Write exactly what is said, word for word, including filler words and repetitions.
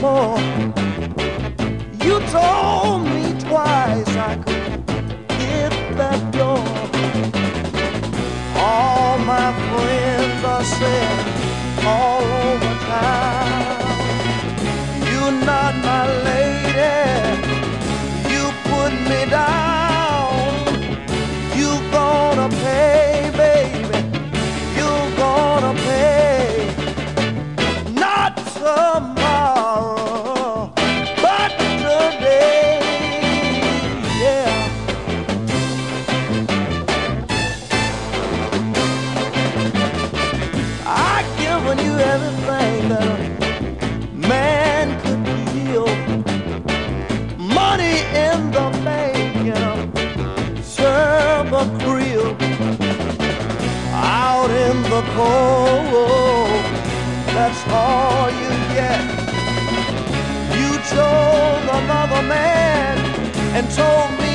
more. You told me twice I could hit that door. All my friends are saying all over town, you're not my lady, you put me down. You gonna pay, baby, you gonna pay. Not tomorrow, but today, yeah. I've given you everything that a man could feel. Money in the bank and a silver crib. Out in the cold, that's all you get. You chose another man and told me